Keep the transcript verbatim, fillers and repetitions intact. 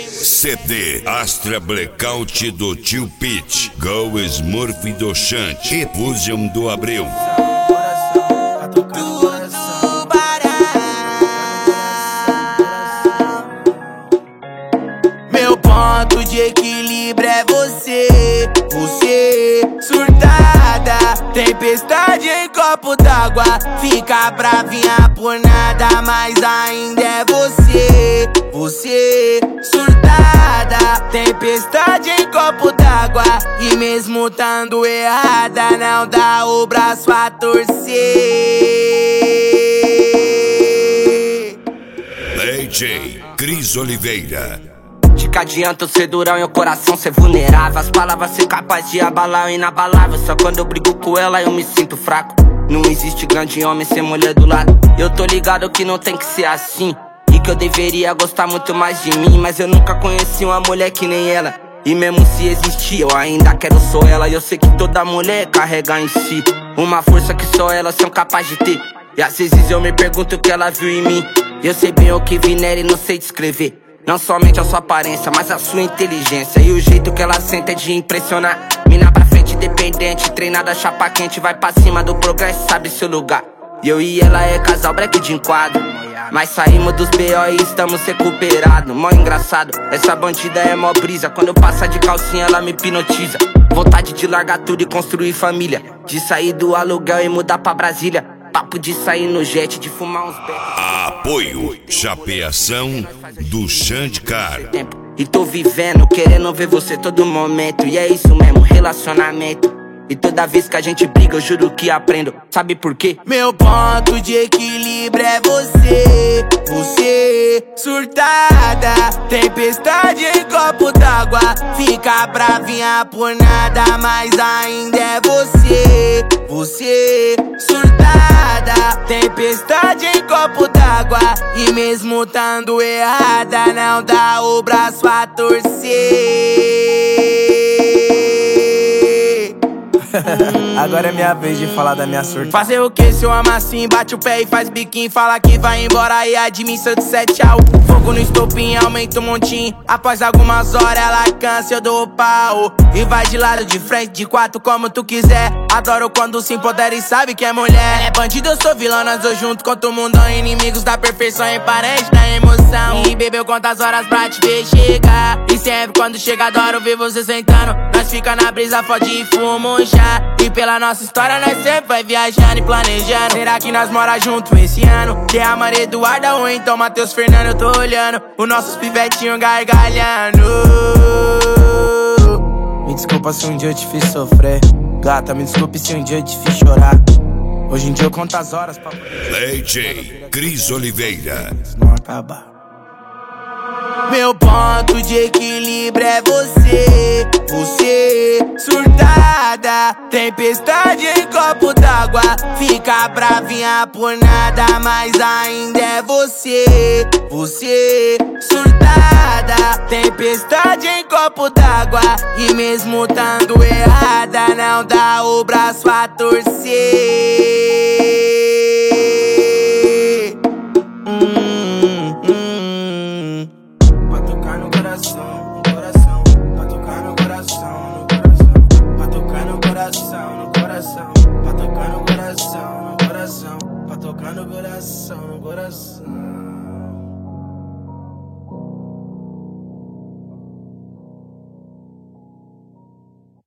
C D Astra Blackout do Tio Pete, Go Smurf do Chante e Fusion do Abreu. Meu ponto de equilíbrio é você, você surtada, tempestade em copo d'água, fica bravinha por nada, mas ainda é você, você surtada, tempestade em copo d'água, e mesmo tando errada, não dá o braço a torcer. D J Cris Oliveira. De que adianta eu ser durão e o coração ser vulnerável, as palavras ser capaz de abalar o inabalável. Só quando eu brigo com ela eu me sinto fraco. Não existe grande homem sem mulher do lado. Eu tô ligado que não tem que ser assim, e que eu deveria gostar muito mais de mim, mas eu nunca conheci uma mulher que nem ela. E mesmo se existir, eu ainda quero só ela. E eu sei que toda mulher carrega em si uma força que só elas são capazes de ter. E às vezes eu me pergunto o que ela viu em mim. Eu sei bem o que vi nela e não sei descrever. Não somente a sua aparência, mas a sua inteligência e o jeito que ela sente é de impressionar. Mina pra frente, independente, treinada, chapa quente, vai pra cima do progresso, sabe seu lugar. E eu e ela é casal break de enquadro, mas saímos dos B O e estamos recuperados. Mó engraçado, essa bandida é mó brisa. Quando eu passo de calcinha ela me hipnotiza. Vontade de largar tudo e construir família, de sair do aluguel e mudar pra Brasília. Papo de sair no jet, de fumar uns becos. Apoio, chapeação do Xandicar. E tô vivendo, querendo ver você todo momento. E é isso mesmo, relacionamento. E toda vez que a gente briga eu juro que aprendo. Sabe por quê? Meu ponto de equilíbrio é você, você surtada, tempestade em copo d'água, fica bravinha por nada, mas ainda é você, você surtada, tempestade em copo d'água, e mesmo tando errada não dá o braço a torcer. Agora é minha vez de falar da minha surta. Fazer o que se eu ama assim? Bate o pé e faz biquinho, fala que vai embora e admissa de sete ao fogo no estopim, aumenta o montinho. Após algumas horas ela cansa, eu dou o pau e vai de lado, de frente, de quatro, como tu quiser. Adoro quando se empodera e sabe que é mulher. É bandido, eu sou vilão, nós dois junto contra o mundão. Inimigos da perfeição e parente da emoção. E bebeu quantas horas pra te ver chegar. E sempre quando chega adoro ver você sentando. Nós fica na brisa, fode e fuma um chá. E pela nossa história nós sempre vai viajando e planejando. Será que nós mora junto esse ano? Que é a Maria Eduarda ou então Matheus Fernando? Eu tô olhando os nossos pivetinhos gargalhando. Me desculpa se um dia eu te fiz sofrer, gata, me desculpe se um dia eu te fiz chorar. Hoje em dia eu conto as horas pra D J Cris Oliveira. não acabar. Meu ponto de equilíbrio é você, você surtada, tempestade em copo d'água, fica bravinha por nada, mas ainda é você, você surtada, tempestade em copo d'água, e mesmo tando errada não dá o braço a torcer. Pra tocar no coração, no coração, pra tocar no coração, no coração.